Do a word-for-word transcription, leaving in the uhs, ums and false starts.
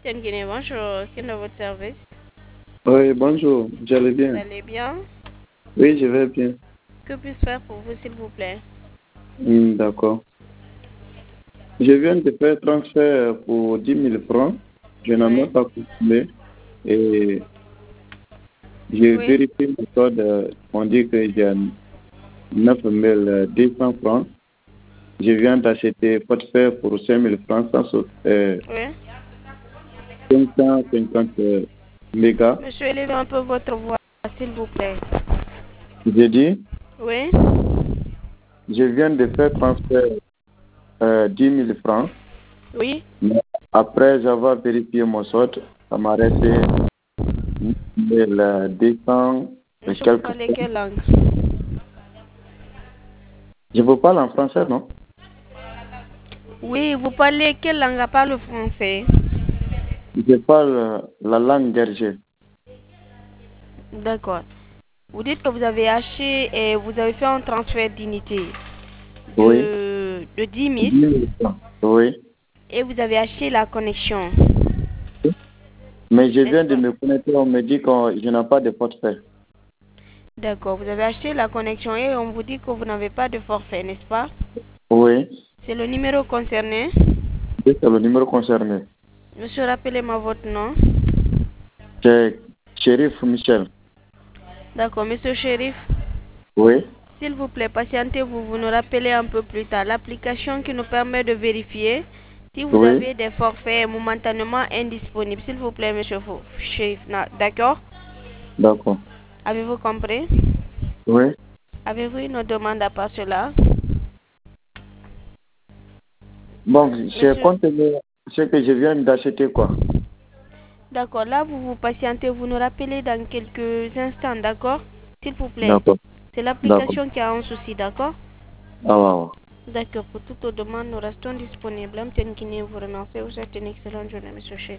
Guinée, bonjour. Quel est votre service? Oui, bonjour, j'allais bien. Vous allez bien? Oui, je vais bien. Que puis-je faire pour vous, s'il vous plaît? Hmm, d'accord. Je viens de faire transfert pour dix mille francs. Je n'en ai Oui. pas consommé. Et j'ai Oui. vérifié le code. euh, On dit que j'ai neuf mille deux cents francs. Je viens d'acheter forfait pour cinq mille francs, sans sau- euh, Oui. cinq cent cinquante euh, mégas. Monsieur, élevez un peu votre voix, s'il vous plaît. J'ai dit, Oui. je viens de faire transfert euh, dix mille francs. Oui. Mais après avoir vérifié mon solde, ça m'a resté mille deux cents et Monsieur, vous quelques parlez francs. quelle langue? Je vous parle en français, non? Oui, vous parlez quelle langue à part le français? Je parle euh, la langue gerger. D'accord. Vous dites que vous avez acheté et vous avez fait un transfert d'unité Oui. de, de dix dix mille mille francs. Oui. et vous avez acheté la connexion, Mais je n'est-ce viens de pas? me connecter, on me dit que je n'ai pas de forfait. D'accord, vous avez acheté la connexion et on vous dit que vous n'avez pas de forfait, n'est-ce pas? Oui. C'est le numéro concerné. C'est le numéro concerné. Monsieur, rappelez-moi votre nom. C'est Shérif Michel. D'accord, monsieur Shérif, Oui. s'il vous plaît, patientez-vous, vous nous rappelez un peu plus tard. L'application qui nous permet de vérifier si vous Oui. avez des forfaits est momentanément indisponibles. S'il vous plaît, monsieur Fou- Shérif, na- d'accord? D'accord. Avez-vous compris? Oui. Avez-vous une autre demande à part cela? Bon, c'est Monsieur, compte tenu ce que je viens d'acheter, quoi. d'accord, là, vous vous patientez, vous nous rappelez dans quelques instants, d'accord? S'il vous plaît. D'accord. C'est D'accord. l'application qui a un souci, d'accord? Ah, ouais, ouais. D'accord, pour toute demande, nous restons disponibles. M. Guinée vous remercie. Vous êtes une excellente journée, monsieur Chef.